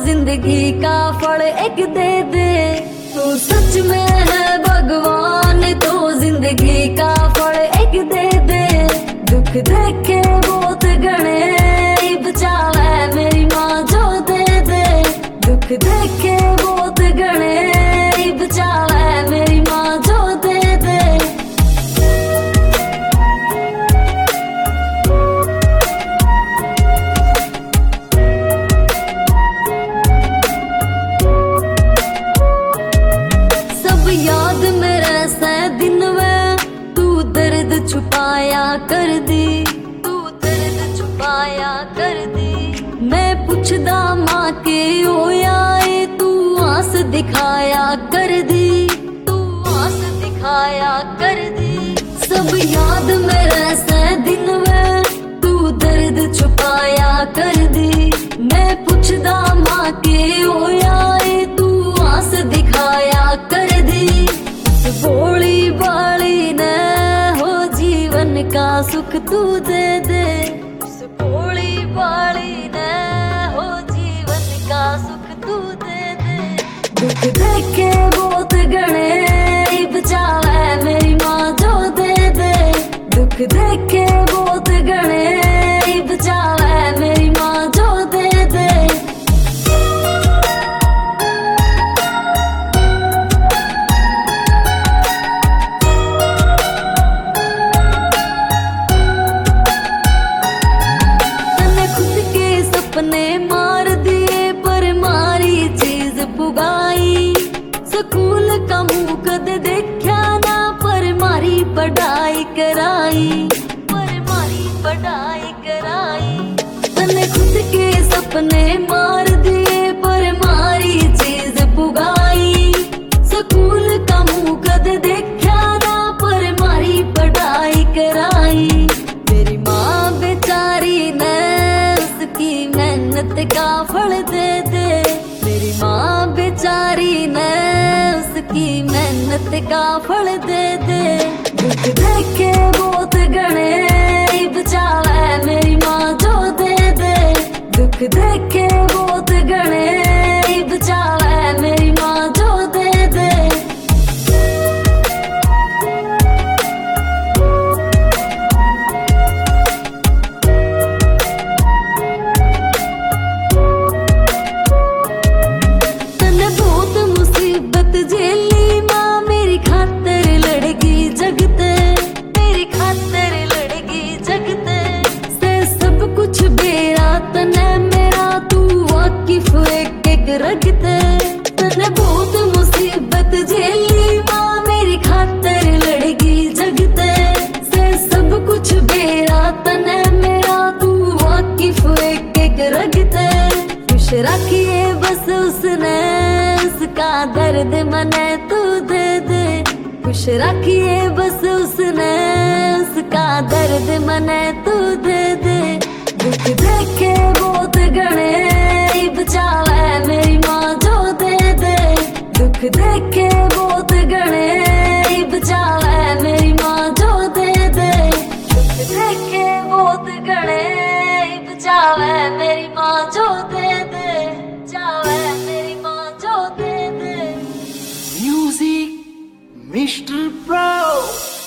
जिंदगी का फल एक दे दे। तू सच में है भगवान, तो जिंदगी का फल एक दे दे। दुख देखे बहुत गणे, बचावे मेरी माँ जो दे दे। दुख देखे बहुत गणे, बचावे मेरी माँ जो दे दे। सब याद मेरे से दिन वे, तू दर्द छुपाया कर दी, तू दर्द छुपाया कर दी। मैं पुछदा माँ के होया ए, तू आस दिखाया कर दी, तू आस दिखाया कर दी। सब याद मेरे से दिन वे, तू दर्द छुपाया कर दी। मैं पुछदा माँ के होया ए, तू आस दिखाया कर दी। उस भोली बाली ने हो जीवन का सुख तू दे दे। उस भोली बाली ने हो जीवन का सुख तू दे दे। दुख देखे बहुत गणे, बचावे मेरी माँ जो दे दे। दुख देखे बहुत गणे, बचावे मेरी माँ जो दे दे। सपने मार दिए पर मारी चीज पुगाई। स्कूल का मुंह कदे देखा ना, पर मारी पढ़ाई कराई, पर मारी पढ़ाई कराई। तने खुद के सपने मार दिए पर मारी चीज पुगाई। स्कूल का मुंह कदे देखा ना, पर मारी पढ़ाई कराई। मेरी माँ बेचारी ने उसकी मेहनत का फल दे दे। मेरी माँ बेचारी ने उसकी मेहनत का फल दे दे। दुख देखे बहुत गणे, बचावे मेरी माँ जो दे दे। दुख देखे बहुत गणे, बचावे मेरी माँ जो दे दे। झेली माँ मेरी खातर लड़गी जगते, मेरी खातर लड़गी जगते। से सब कुछ बेरा तने मेरा, तू वाकिफ एक रखते। तने बहुत मुसीबत झेली माँ मेरी खातर लड़गी जगते। से सब कुछ बेरा तने मेरा, तू वाकिफ एक रखते। खुश रखिए बस उसने, उसका दर्द मने तू दे दे। खुश रखिए बस उसने, उसका दर्द मने तू दे दे। दुख देखे बहुत गणे, बचावे मेरी माँ जो दे दे। दुख देखे बहुत गणे, बचावे मेरी माँ जो दे दे। दुख देखे बहुत गणे, बचावे मेरी माँ जो दे दे। बचावे मेरी माँ जो दे दे। Music, Mr. Pro.